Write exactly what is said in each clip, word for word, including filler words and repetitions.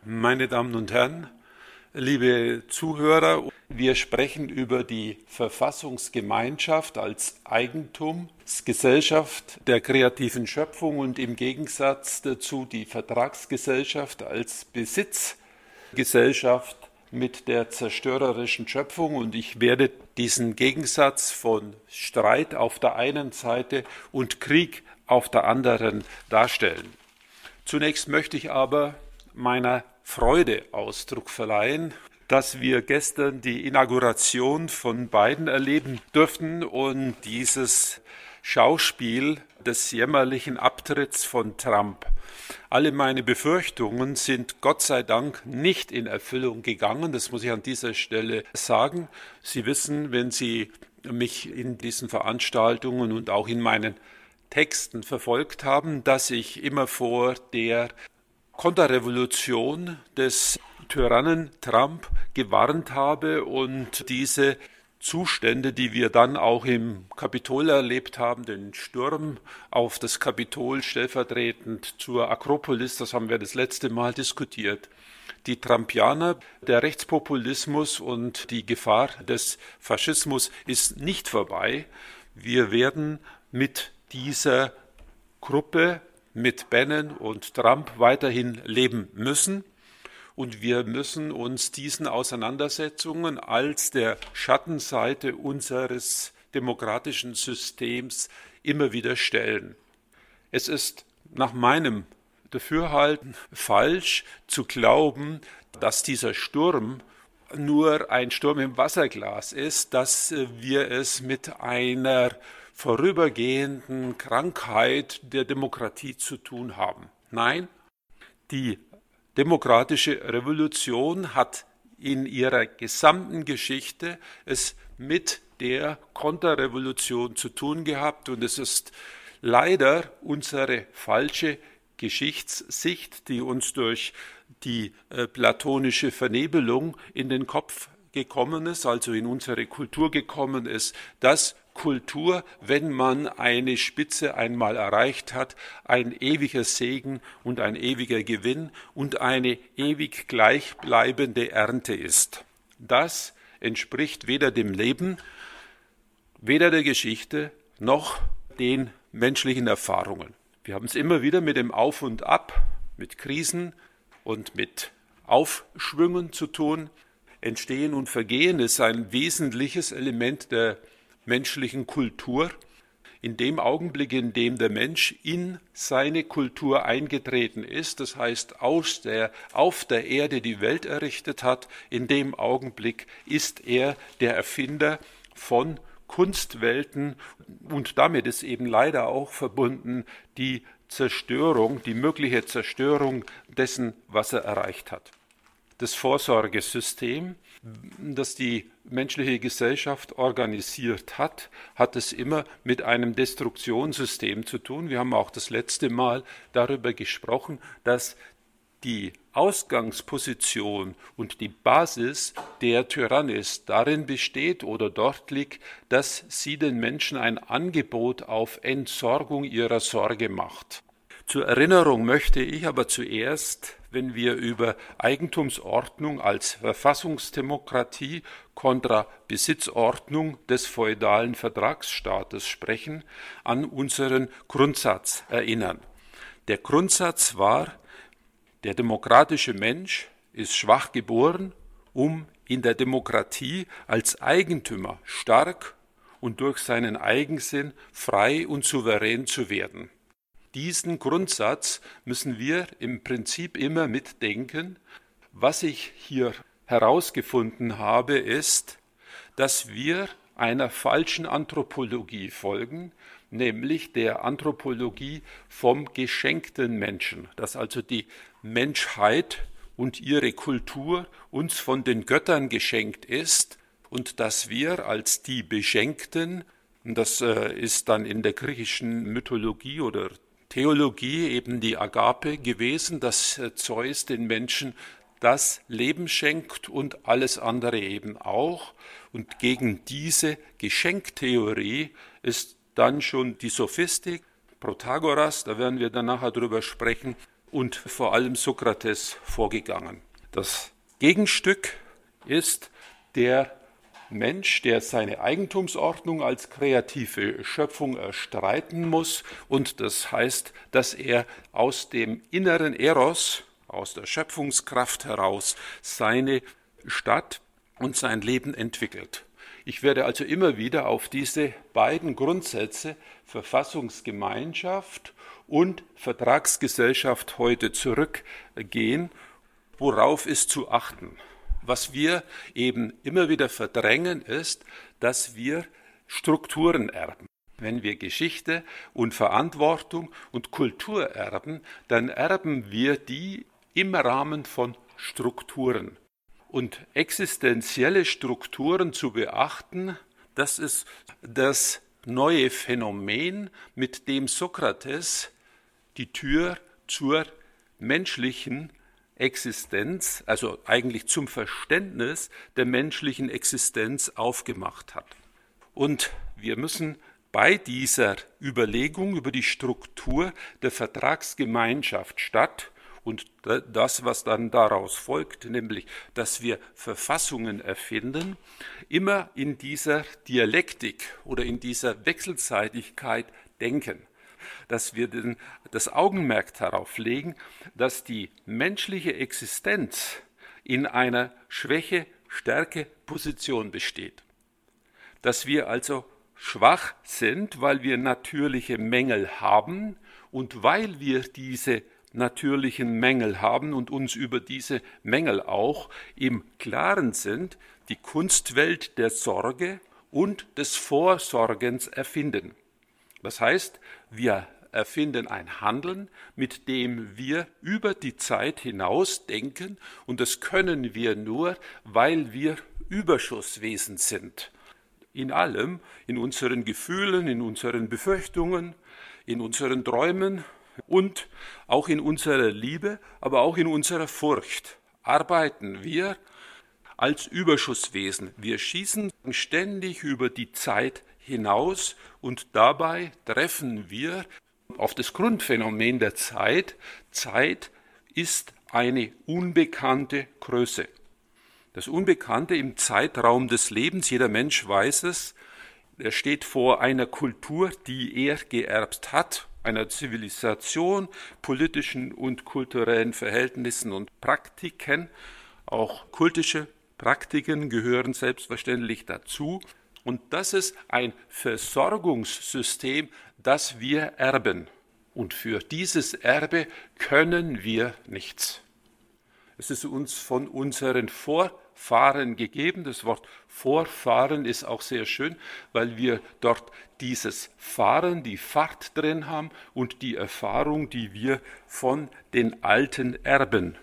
Meine Damen und Herren, liebe Zuhörer, wir sprechen über die Verfassungsgemeinschaft als Eigentumsgesellschaft der kreativen Schöpfung und im Gegensatz dazu die Vertragsgesellschaft als Besitzgesellschaft mit der zerstörerischen Schöpfung. Und ich werde diesen Gegensatz von Streit auf der einen Seite und Krieg auf der anderen darstellen. Zunächst möchte ich aber meiner Freude Ausdruck verleihen, dass wir gestern die Inauguration von Biden erleben durften und dieses Schauspiel des jämmerlichen Abtritts von Trump. Alle meine Befürchtungen sind Gott sei Dank nicht in Erfüllung gegangen, das muss ich an dieser Stelle sagen. Sie wissen, wenn Sie mich in diesen Veranstaltungen und auch in meinen Texten verfolgt haben, dass ich immer vor der Konterrevolution des Tyrannen Trump gewarnt habe und diese Zustände, die wir dann auch im Kapitol erlebt haben, den Sturm auf das Kapitol stellvertretend zur Akropolis, das haben wir das letzte Mal diskutiert. Die Trumpianer, der Rechtspopulismus und die Gefahr des Faschismus ist nicht vorbei. Wir werden mit dieser Gruppe, mit Bannon und Trump weiterhin leben müssen. Und wir müssen uns diesen Auseinandersetzungen als der Schattenseite unseres demokratischen Systems immer wieder stellen. Es ist nach meinem Dafürhalten falsch zu glauben, dass dieser Sturm nur ein Sturm im Wasserglas ist, dass wir es mit einer vorübergehenden Krankheit der Demokratie zu tun haben. Nein, die demokratische Revolution hat in ihrer gesamten Geschichte es mit der Konterrevolution zu tun gehabt und es ist leider unsere falsche Geschichtssicht, die uns durch die äh, platonische Vernebelung in den Kopf gekommen ist, also in unsere Kultur gekommen ist, dass Kultur, wenn man eine Spitze einmal erreicht hat, ein ewiger Segen und ein ewiger Gewinn und eine ewig gleichbleibende Ernte ist. Das entspricht weder dem Leben, weder der Geschichte noch den menschlichen Erfahrungen. Wir haben es immer wieder mit dem Auf und Ab, mit Krisen und mit Aufschwüngen zu tun. Entstehen und Vergehen ist ein wesentliches Element der menschlichen Kultur. In dem Augenblick, in dem der Mensch in seine Kultur eingetreten ist, das heißt aus der, auf der Erde die Welt errichtet hat, in dem Augenblick ist er der Erfinder von Kunstwelten und damit ist eben leider auch verbunden die Zerstörung, die mögliche Zerstörung dessen, was er erreicht hat. Das Vorsorgesystem, das die menschliche Gesellschaft organisiert hat, hat es immer mit einem Destruktionssystem zu tun. Wir haben auch das letzte Mal darüber gesprochen, dass die Ausgangsposition und die Basis der Tyrannis darin besteht oder dort liegt, dass sie den Menschen ein Angebot auf Entsorgung ihrer Sorge macht. Zur Erinnerung möchte ich aber zuerst, wenn wir über Eigentumsordnung als Verfassungsdemokratie kontra Besitzordnung des feudalen Vertragsstaates sprechen, an unseren Grundsatz erinnern. Der Grundsatz war, der demokratische Mensch ist schwach geboren, um in der Demokratie als Eigentümer stark und durch seinen Eigensinn frei und souverän zu werden. Diesen Grundsatz müssen wir im Prinzip immer mitdenken. Was ich hier herausgefunden habe, ist, dass wir einer falschen Anthropologie folgen, nämlich der Anthropologie vom geschenkten Menschen, dass also die Menschheit und ihre Kultur uns von den Göttern geschenkt ist und dass wir als die Beschenkten, und das äh, ist dann in der griechischen Mythologie oder Theologie eben die Agape gewesen, dass äh, Zeus den Menschen das Leben schenkt und alles andere eben auch. Und gegen diese Geschenktheorie ist dann schon die Sophistik, Protagoras, da werden wir dann nachher drüber sprechen, und vor allem Sokrates vorgegangen. Das Gegenstück ist der Mensch, der seine Eigentumsordnung als kreative Schöpfung erstreiten muss, und das heißt, dass er aus dem inneren Eros, aus der Schöpfungskraft heraus, seine Stadt und sein Leben entwickelt. Ich werde also immer wieder auf diese beiden Grundsätze Verfassungsgemeinschaft und Vertragsgesellschaft heute zurückgehen. Worauf ist zu achten? Was wir eben immer wieder verdrängen, ist, dass wir Strukturen erben. Wenn wir Geschichte und Verantwortung und Kultur erben, dann erben wir die im Rahmen von Strukturen. Und existenzielle Strukturen zu beachten, das ist das neue Phänomen, mit dem Sokrates die Tür zur menschlichen Existenz, also eigentlich zum Verständnis der menschlichen Existenz aufgemacht hat. Und wir müssen bei dieser Überlegung über die Struktur der Vertragsgemeinschaft statt und das, was dann daraus folgt, nämlich, dass wir Verfassungen erfinden, immer in dieser Dialektik oder in dieser Wechselseitigkeit denken. Dass wir den, das Augenmerk darauf legen, dass die menschliche Existenz in einer Schwäche-Stärke-Position besteht. Dass wir also schwach sind, weil wir natürliche Mängel haben und weil wir diese natürlichen Mängel haben und uns über diese Mängel auch im Klaren sind, die Kunstwelt der Sorge und des Vorsorgens erfinden. Das heißt, wir erfinden ein Handeln, mit dem wir über die Zeit hinaus denken, und das können wir nur, weil wir Überschusswesen sind. In allem, in unseren Gefühlen, in unseren Befürchtungen, in unseren Träumen und auch in unserer Liebe, aber auch in unserer Furcht arbeiten wir als Überschusswesen. Wir schießen ständig über die Zeit hinaus und dabei treffen wir auf das Grundphänomen der Zeit. Zeit ist eine unbekannte Größe. Das Unbekannte im Zeitraum des Lebens, jeder Mensch weiß es, er steht vor einer Kultur, die er geerbt hat, einer Zivilisation, politischen und kulturellen Verhältnissen und Praktiken. Auch kultische Praktiken gehören selbstverständlich dazu. Und das ist ein Versorgungssystem, das wir erben. Und für dieses Erbe können wir nichts. Es ist uns von unseren Vorfahren gegeben. Das Wort Vorfahren ist auch sehr schön, weil wir dort dieses Fahren, die Fahrt drin haben und die Erfahrung, die wir von den Alten erben.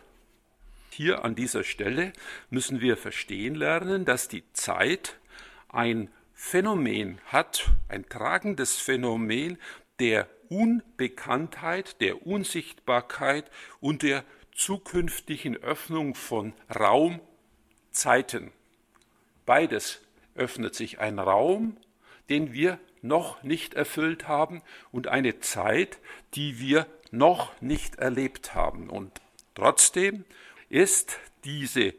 Hier an dieser Stelle müssen wir verstehen lernen, dass die Zeit ein Phänomen hat, ein tragendes Phänomen der Unbekanntheit, der Unsichtbarkeit und der zukünftigen Öffnung von Raum, Zeiten. Beides öffnet sich, ein Raum, den wir noch nicht erfüllt haben, und eine Zeit, die wir noch nicht erlebt haben. Und trotzdem ist diese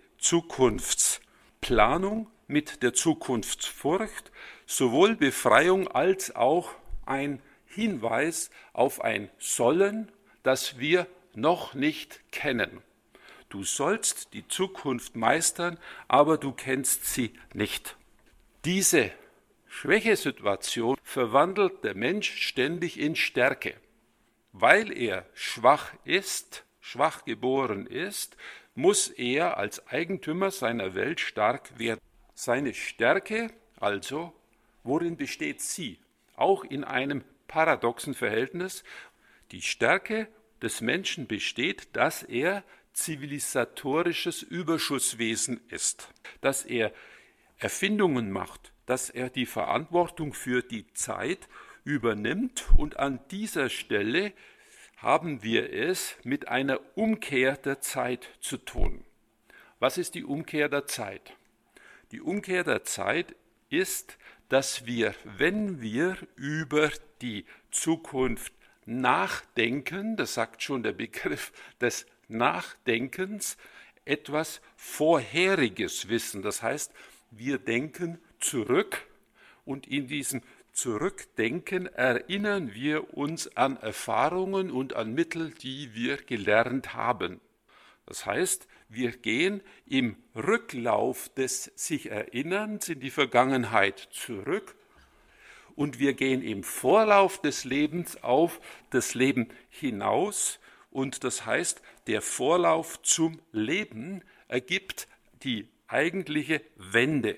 Zukunftsplanung mit der Zukunftsfurcht sowohl Befreiung als auch ein Hinweis auf ein Sollen, das wir noch nicht kennen. Du sollst die Zukunft meistern, aber du kennst sie nicht. Diese Schwächesituation verwandelt der Mensch ständig in Stärke. Weil er schwach ist, schwach geboren ist, muss er als Eigentümer seiner Welt stark werden. Seine Stärke also, worin besteht sie? Auch in einem paradoxen Verhältnis. Die Stärke des Menschen besteht, dass er zivilisatorisches Überschusswesen ist, dass er Erfindungen macht, dass er die Verantwortung für die Zeit übernimmt, und an dieser Stelle haben wir es mit einer Umkehr der Zeit zu tun. Was ist die Umkehr der Zeit? Die Umkehr der Zeit ist, dass wir, wenn wir über die Zukunft Nachdenken, das sagt schon der Begriff des Nachdenkens, etwas Vorheriges wissen. Das heißt, wir denken zurück und in diesem Zurückdenken erinnern wir uns an Erfahrungen und an Mittel, die wir gelernt haben. Das heißt, wir gehen im Rücklauf des sich Erinnerns in die Vergangenheit zurück und wir gehen im Vorlauf des Lebens auf das Leben hinaus. Und das heißt, der Vorlauf zum Leben ergibt die eigentliche Wende.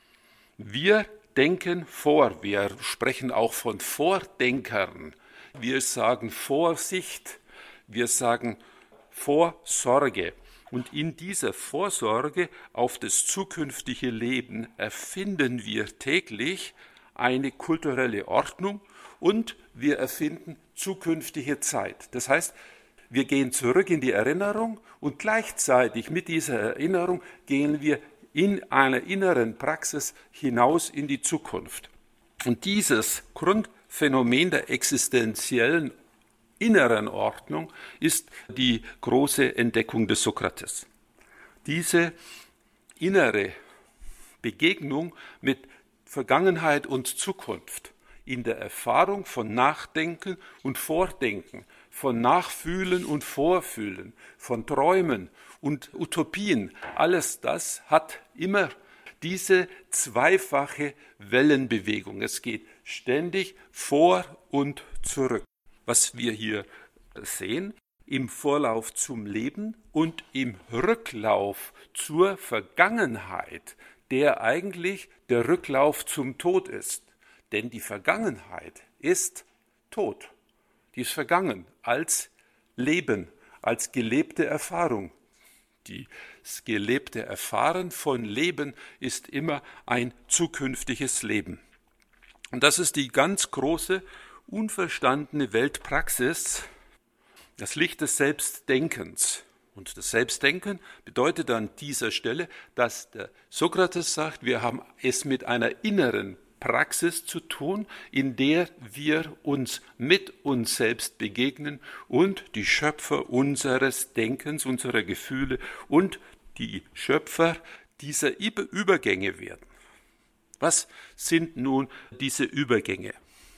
Wir denken vor, wir sprechen auch von Vordenkern. Wir sagen Vorsicht, wir sagen Vorsorge. Und in dieser Vorsorge auf das zukünftige Leben erfinden wir täglich eine kulturelle Ordnung und wir erfinden zukünftige Zeit. Das heißt, wir gehen zurück in die Erinnerung und gleichzeitig mit dieser Erinnerung gehen wir in einer inneren Praxis hinaus in die Zukunft. Und dieses Grundphänomen der existenziellen inneren Ordnung ist die große Entdeckung des Sokrates. Diese innere Begegnung mit Vergangenheit und Zukunft in der Erfahrung von Nachdenken und Vordenken, von Nachfühlen und Vorfühlen, von Träumen und Utopien, alles das hat immer diese zweifache Wellenbewegung. Es geht ständig vor und zurück. Was wir hier sehen, im Vorlauf zum Leben und im Rücklauf zur Vergangenheit, der eigentlich der Rücklauf zum Tod ist. Denn die Vergangenheit ist tot. Die ist vergangen als Leben, als gelebte Erfahrung. Das gelebte Erfahren von Leben ist immer ein zukünftiges Leben. Und das ist die ganz große, unverstandene Weltpraxis, das Licht des Selbstdenkens. Und das Selbstdenken bedeutet an dieser Stelle, dass der Sokrates sagt, wir haben es mit einer inneren Praxis zu tun, in der wir uns mit uns selbst begegnen und die Schöpfer unseres Denkens, unserer Gefühle und die Schöpfer dieser Übergänge werden. Was sind nun diese Übergänge?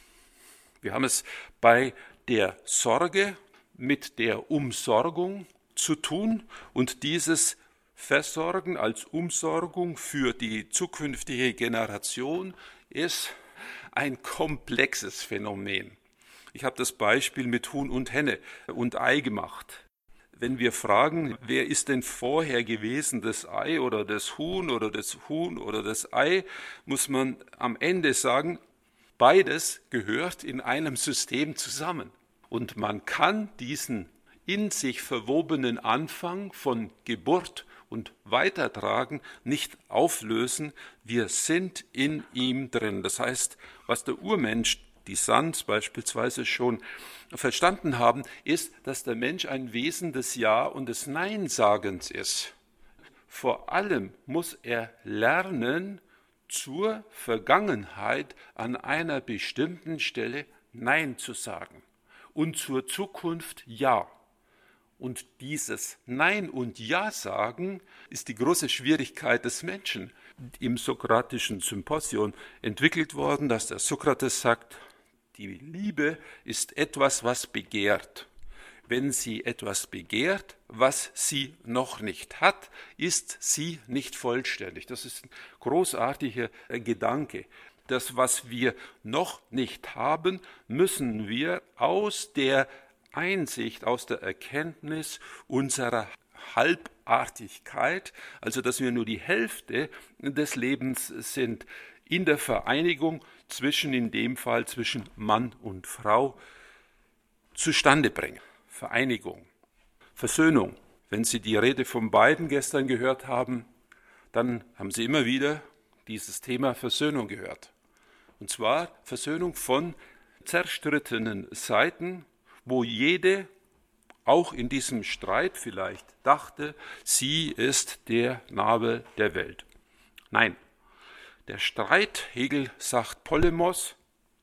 Wir haben es bei der Sorge mit der Umsorgung zu tun und dieses Versorgen als Umsorgung für die zukünftige Generation ist ein komplexes Phänomen. Ich habe das Beispiel mit Huhn und Henne und Ei gemacht. Wenn wir fragen, wer ist denn vorher gewesen, das Ei oder das Huhn oder das Huhn oder das Ei, muss man am Ende sagen, beides gehört in einem System zusammen. Und man kann diesen in sich verwobenen Anfang von Geburt und Weitertragen nicht auflösen. Wir sind in ihm drin. Das heißt, was der Urmensch, die Sands beispielsweise, schon verstanden haben, ist, dass der Mensch ein Wesen des Ja- und des Nein-Sagens ist. Vor allem muss er lernen, zur Vergangenheit an einer bestimmten Stelle Nein zu sagen und zur Zukunft Ja. Und dieses Nein und Ja sagen ist die große Schwierigkeit des Menschen. Im sokratischen Symposion entwickelt worden, dass der Sokrates sagt, die Liebe ist etwas, was begehrt. Wenn sie etwas begehrt, was sie noch nicht hat, ist sie nicht vollständig. Das ist ein großartiger Gedanke. Das, was wir noch nicht haben, müssen wir aus der Einsicht, aus der Erkenntnis unserer Halbartigkeit, also dass wir nur die Hälfte des Lebens sind, in der Vereinigung zwischen, in dem Fall zwischen Mann und Frau, zustande bringen. Vereinigung, Versöhnung. Wenn Sie die Rede von beiden gestern gehört haben, dann haben Sie immer wieder dieses Thema Versöhnung gehört. Und zwar Versöhnung von zerstrittenen Seiten, wo jede, auch in diesem Streit vielleicht, dachte, sie ist der Nabel der Welt. Nein, der Streit, Hegel sagt Polemos,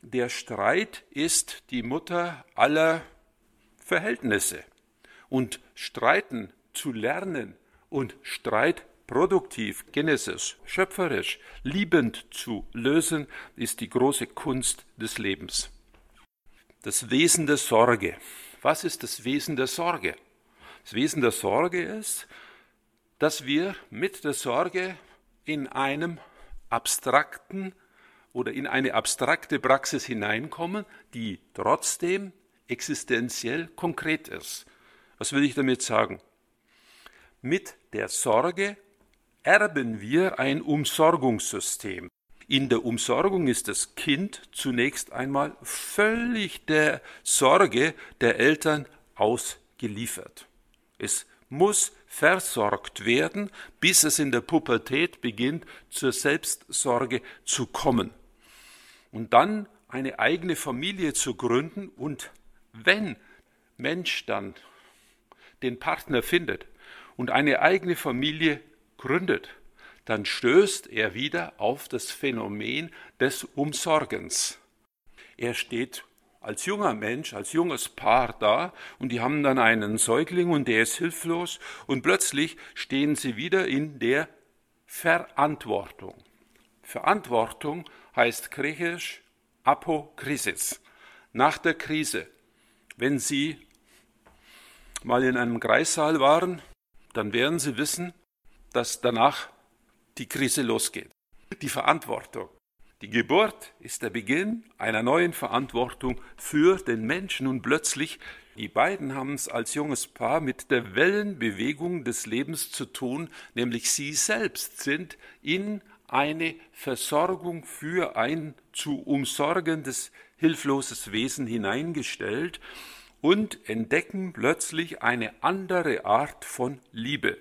der Streit ist die Mutter aller Verhältnisse. Und streiten zu lernen und Streit produktiv, genesisch, schöpferisch, liebend zu lösen, ist die große Kunst des Lebens. Das Wesen der Sorge. Was ist das Wesen der Sorge? Das Wesen der Sorge ist, dass wir mit der Sorge in einem abstrakten oder in eine abstrakte Praxis hineinkommen, die trotzdem existenziell konkret ist. Was will ich damit sagen? Mit der Sorge erben wir ein Umsorgungssystem. In der Umsorgung ist das Kind zunächst einmal völlig der Sorge der Eltern ausgeliefert. Es muss versorgt werden, bis es in der Pubertät beginnt, zur Selbstsorge zu kommen. Und dann eine eigene Familie zu gründen. Und wenn Mensch dann den Partner findet und eine eigene Familie gründet, dann stößt er wieder auf das Phänomen des Umsorgens. Er steht als junger Mensch, als junges Paar da und die haben dann einen Säugling und der ist hilflos und plötzlich stehen sie wieder in der Verantwortung. Verantwortung heißt griechisch Apokrisis, nach der Krise. Wenn Sie mal in einem Kreissaal waren, dann werden Sie wissen, dass danach die Krise losgeht. Die Verantwortung. Die Geburt ist der Beginn einer neuen Verantwortung für den Menschen und plötzlich, die beiden haben es als junges Paar mit der Wellenbewegung des Lebens zu tun, nämlich sie selbst sind in eine Versorgung für ein zu umsorgendes, hilfloses Wesen hineingestellt und entdecken plötzlich eine andere Art von Liebe.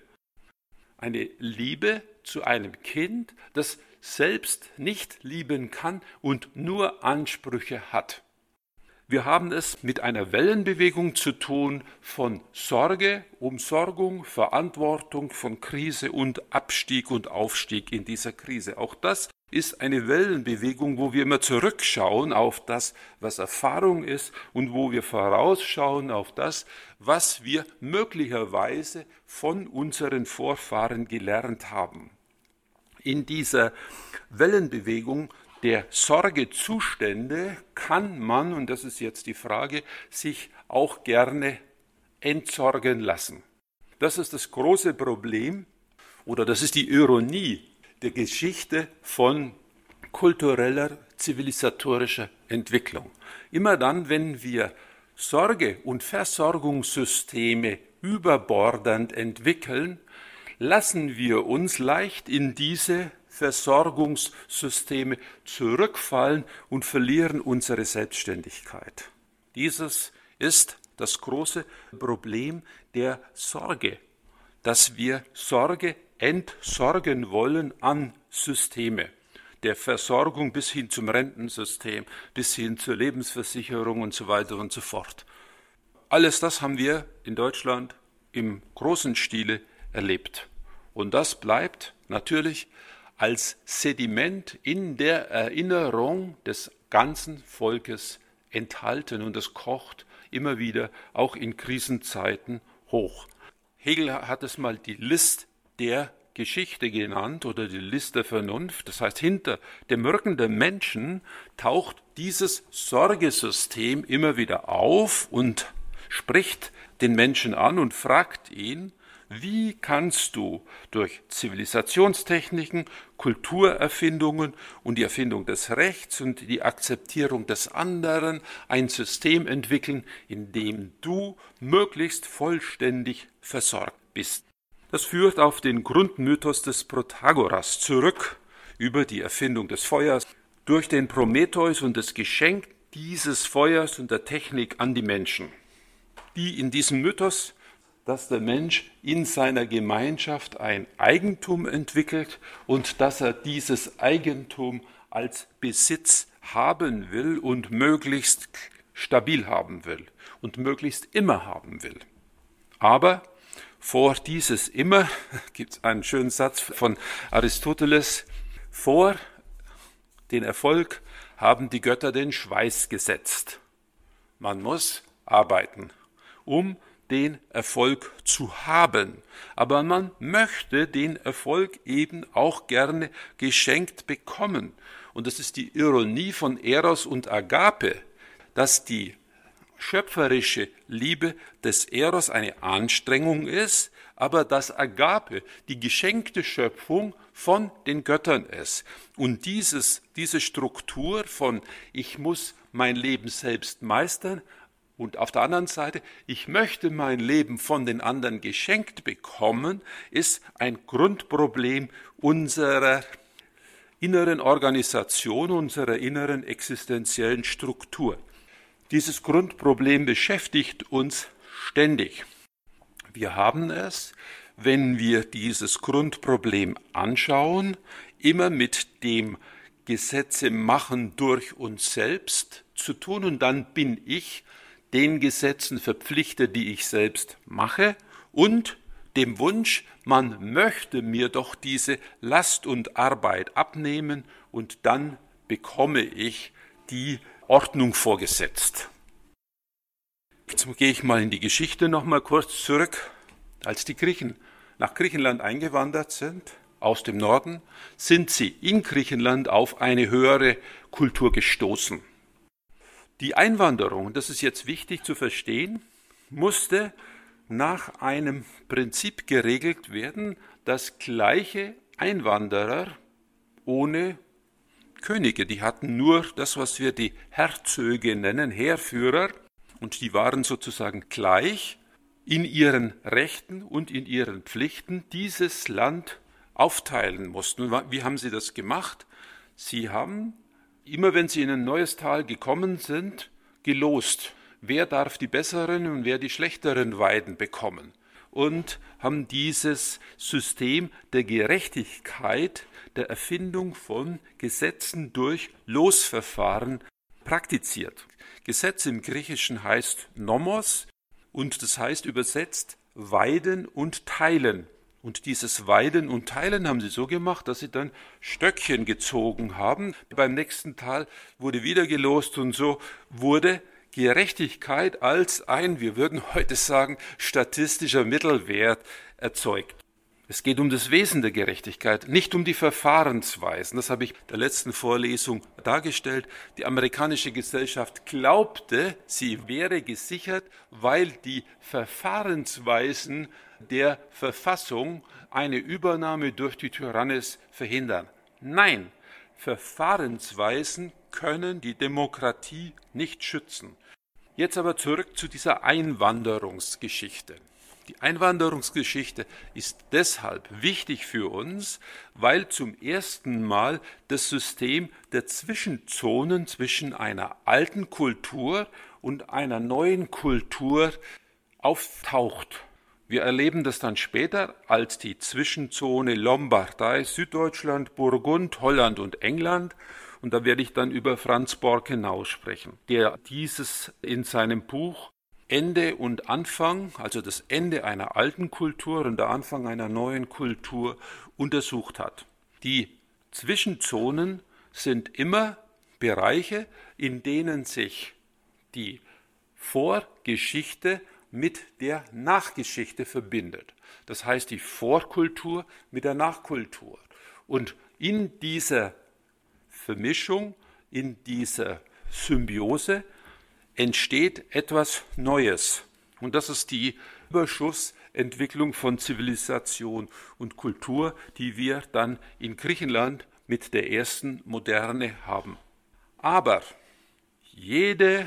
Eine Liebe zu einem Kind, das selbst nicht lieben kann und nur Ansprüche hat. Wir haben es mit einer Wellenbewegung zu tun von Sorge, Umsorgung, Verantwortung, von Krise und Abstieg und Aufstieg in dieser Krise. Auch das ist eine Wellenbewegung, wo wir immer zurückschauen auf das, was Erfahrung ist und wo wir vorausschauen auf das, was wir möglicherweise von unseren Vorfahren gelernt haben. In dieser Wellenbewegung der Sorgezustände kann man, und das ist jetzt die Frage, sich auch gerne entsorgen lassen. Das ist das große Problem oder das ist die Ironie der Geschichte von kultureller, zivilisatorischer Entwicklung. Immer dann, wenn wir Sorge- und Versorgungssysteme überbordend entwickeln, lassen wir uns leicht in diese Versorgungssysteme zurückfallen und verlieren unsere Selbstständigkeit. Dieses ist das große Problem der Sorge, dass wir Sorge entsorgen wollen an Systeme, der Versorgung bis hin zum Rentensystem, bis hin zur Lebensversicherung und so weiter und so fort. Alles das haben wir in Deutschland im großen Stile erlebt. Und das bleibt natürlich als Sediment in der Erinnerung des ganzen Volkes enthalten und es kocht immer wieder auch in Krisenzeiten hoch. Hegel hat es mal die List der Geschichte genannt oder die List der Vernunft. Das heißt, hinter dem Rücken der Menschen taucht dieses Sorgesystem immer wieder auf und spricht den Menschen an und fragt ihn, wie kannst du durch Zivilisationstechniken, Kulturerfindungen und die Erfindung des Rechts und die Akzeptierung des anderen ein System entwickeln, in dem du möglichst vollständig versorgt bist? Das führt auf den Grundmythos des Protagoras zurück, über die Erfindung des Feuers, durch den Prometheus und das Geschenk dieses Feuers und der Technik an die Menschen, die in diesem Mythos, dass der Mensch in seiner Gemeinschaft ein Eigentum entwickelt und dass er dieses Eigentum als Besitz haben will und möglichst stabil haben will und möglichst immer haben will. Aber vor dieses immer gibt es einen schönen Satz von Aristoteles, vor den Erfolg haben die Götter den Schweiß gesetzt. Man muss arbeiten, um den Erfolg zu haben. Aber man möchte den Erfolg eben auch gerne geschenkt bekommen. Und das ist die Ironie von Eros und Agape, dass die schöpferische Liebe des Eros eine Anstrengung ist, aber dass Agape, die geschenkte Schöpfung, von den Göttern ist. Und dieses, diese Struktur von ich muss mein Leben selbst meistern und auf der anderen Seite ich möchte mein Leben von den anderen geschenkt bekommen, ist ein Grundproblem unserer inneren Organisation, unserer inneren existenziellen Struktur. Dieses Grundproblem beschäftigt uns ständig. Wir haben es, wenn wir dieses Grundproblem anschauen, immer mit dem Gesetze machen durch uns selbst zu tun und dann bin ich den Gesetzen verpflichtet, die ich selbst mache und dem Wunsch, man möchte mir doch diese Last und Arbeit abnehmen und dann bekomme ich die Ordnung vorgesetzt. Jetzt gehe ich mal in die Geschichte noch mal kurz zurück. Als die Griechen nach Griechenland eingewandert sind, aus dem Norden, sind sie in Griechenland auf eine höhere Kultur gestoßen. Die Einwanderung, das ist jetzt wichtig zu verstehen, musste nach einem Prinzip geregelt werden, dass gleiche Einwanderer ohne Könige, die hatten nur das, was wir die Herzöge nennen, Heerführer, und die waren sozusagen gleich in ihren Rechten und in ihren Pflichten dieses Land aufteilen mussten. Und wie haben sie das gemacht? Sie haben, immer wenn sie in ein neues Tal gekommen sind, gelost, wer darf die besseren und wer die schlechteren Weiden bekommen. Und haben dieses System der Gerechtigkeit, der Erfindung von Gesetzen durch Losverfahren praktiziert. Gesetz im Griechischen heißt Nomos und das heißt übersetzt Weiden und Teilen. Und dieses Weiden und Teilen haben sie so gemacht, dass sie dann Stöckchen gezogen haben. Beim nächsten Tal wurde wieder gelost und so wurde Gerechtigkeit als ein, wir würden heute sagen, statistischer Mittelwert erzeugt. Es geht um das Wesen der Gerechtigkeit, nicht um die Verfahrensweisen. Das habe ich in der letzten Vorlesung dargestellt. Die amerikanische Gesellschaft glaubte, sie wäre gesichert, weil die Verfahrensweisen der Verfassung eine Übernahme durch die Tyrannis verhindern. Nein, Verfahrensweisen können die Demokratie nicht schützen. Jetzt aber zurück zu dieser Einwanderungsgeschichte. Die Einwanderungsgeschichte ist deshalb wichtig für uns, weil zum ersten Mal das System der Zwischenzonen zwischen einer alten Kultur und einer neuen Kultur auftaucht. Wir erleben das dann später als die Zwischenzone Lombardei, Süddeutschland, Burgund, Holland und England. Und da werde ich dann über Franz Borkenau sprechen, der dieses in seinem Buch Ende und Anfang, also das Ende einer alten Kultur und der Anfang einer neuen Kultur untersucht hat. Die Zwischenzonen sind immer Bereiche, in denen sich die Vorgeschichte mit der Nachgeschichte verbindet. Das heißt, die Vorkultur mit der Nachkultur. Und in dieser Vermischung, in dieser Symbiose entsteht etwas Neues. Und das ist die Überschussentwicklung von Zivilisation und Kultur, die wir dann in Griechenland mit der ersten Moderne haben. Aber jede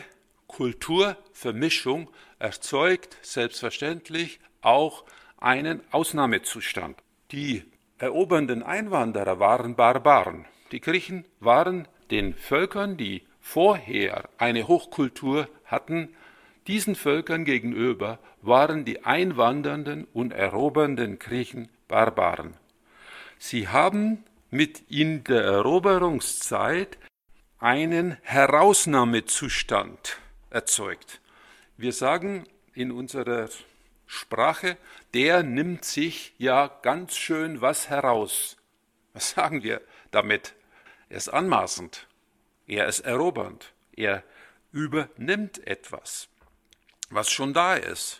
Kulturvermischung erzeugt selbstverständlich auch einen Ausnahmezustand. Die erobernden Einwanderer waren Barbaren. Die Griechen waren den Völkern, die vorher eine Hochkultur hatten, diesen Völkern gegenüber waren die einwandernden und erobernden Griechen Barbaren. Sie haben mit in der Eroberungszeit einen Herausnahmezustand erzeugt. Wir sagen in unserer Sprache, der nimmt sich ja ganz schön was heraus. Was sagen wir damit? Er ist anmaßend. Er ist erobernd. Er übernimmt etwas, was schon da ist.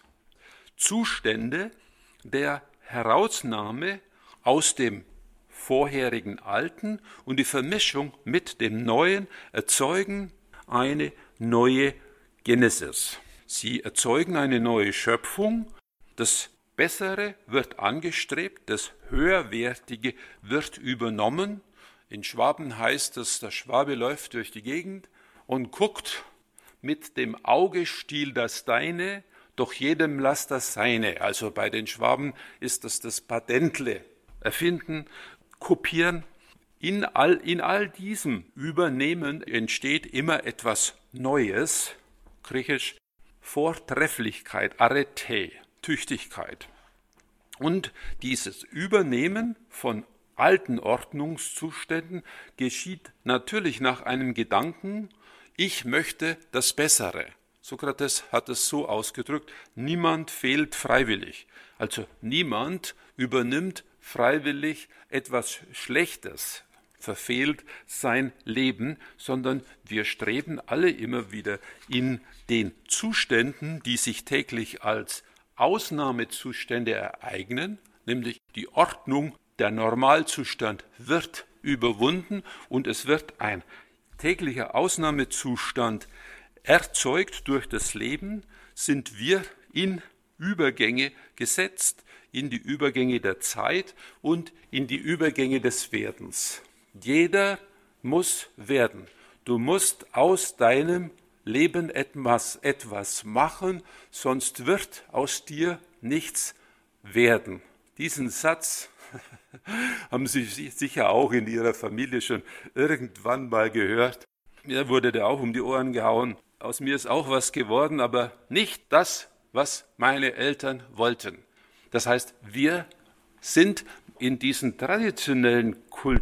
Zustände der Herausnahme aus dem vorherigen Alten und die Vermischung mit dem Neuen erzeugen eine neue Genesis. Sie erzeugen eine neue Schöpfung. Das Bessere wird angestrebt, das Höherwertige wird übernommen. In Schwaben heißt es, der Schwabe läuft durch die Gegend und guckt mit dem Augestiel das Deine, doch jedem lass das Seine. Also bei den Schwaben ist das das Patentle. Erfinden, kopieren. In all, in all diesem Übernehmen entsteht immer etwas Neues, griechisch Vortrefflichkeit, Arete, Tüchtigkeit. Und dieses Übernehmen von alten Ordnungszuständen geschieht natürlich nach einem Gedanken, ich möchte das Bessere. Sokrates hat es so ausgedrückt, niemand fehlt freiwillig. Also niemand übernimmt freiwillig etwas Schlechtes, verfehlt sein Leben, sondern wir streben alle immer wieder in den Zuständen, die sich täglich als Ausnahmezustände ereignen, nämlich die Ordnung, der Normalzustand wird überwunden und es wird ein täglicher Ausnahmezustand erzeugt durch das Leben, sind wir in Übergänge gesetzt, in die Übergänge der Zeit und in die Übergänge des Werdens. Jeder muss werden. Du musst aus deinem Leben etwas, etwas machen, sonst wird aus dir nichts werden. Diesen Satz haben Sie sicher auch in Ihrer Familie schon irgendwann mal gehört. Mir wurde der auch um die Ohren gehauen. Aus mir ist auch was geworden, aber nicht das, was meine Eltern wollten. Das heißt, wir sind in diesen traditionellen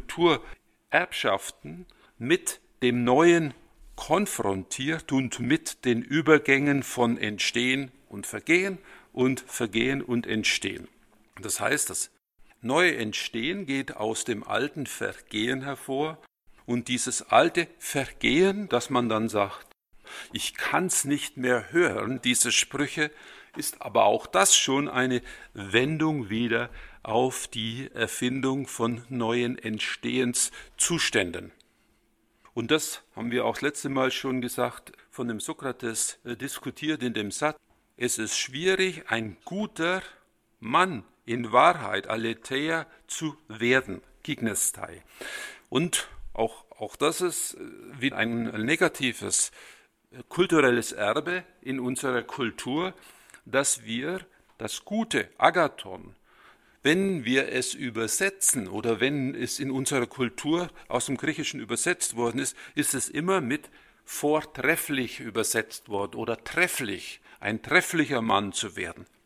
Kulturerbschaften mit dem Neuen konfrontiert und mit den Übergängen von Entstehen und Vergehen und Vergehen und Entstehen. Das heißt, das neue Entstehen geht aus dem alten Vergehen hervor und dieses alte Vergehen, dass man dann sagt, ich kann's nicht mehr hören, diese Sprüche, ist aber auch das schon eine Wendung wieder auf die Erfindung von neuen Entstehenszuständen. Und das haben wir auch das letzte Mal schon gesagt, von dem Sokrates äh, diskutiert in dem Satz, es ist schwierig, ein guter Mann in Wahrheit, aletheia, zu werden, gignestai. Und auch, auch das ist wie ein negatives kulturelles Erbe in unserer Kultur, dass wir das Gute, Agathon, wenn wir es übersetzen oder wenn es in unserer Kultur aus dem Griechischen übersetzt worden ist, ist es immer mit vortrefflich übersetzt worden oder trefflich, ein trefflicher Mann zu werden.